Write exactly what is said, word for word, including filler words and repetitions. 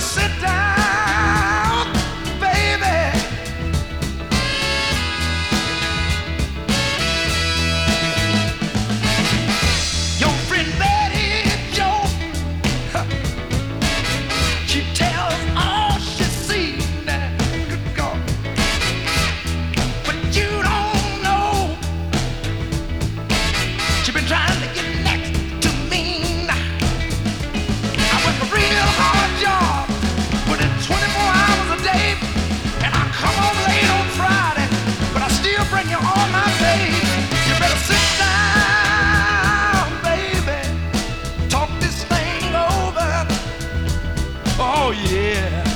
sit down, baby. Your friend Betty Joe, she tells all she sees now, good God. But you don't know, she been trying to get next to me now. I work a real hard job, put in twenty-four hours a day, and I come home late on Friday, but I still bring you all my pay. You better sit down, baby, talk this thing over. Oh yeah.